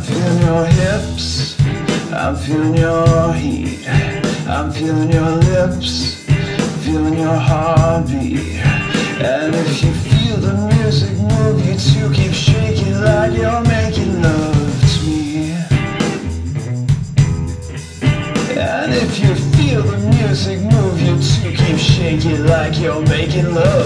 feeling your hips, I'm feeling your heat, I'm feeling your lips, feeling your heartbeat. And if you feel the music move you too, keep shaking like you're making love to me. And if you feel the music move you too, keep shaking like you're making love.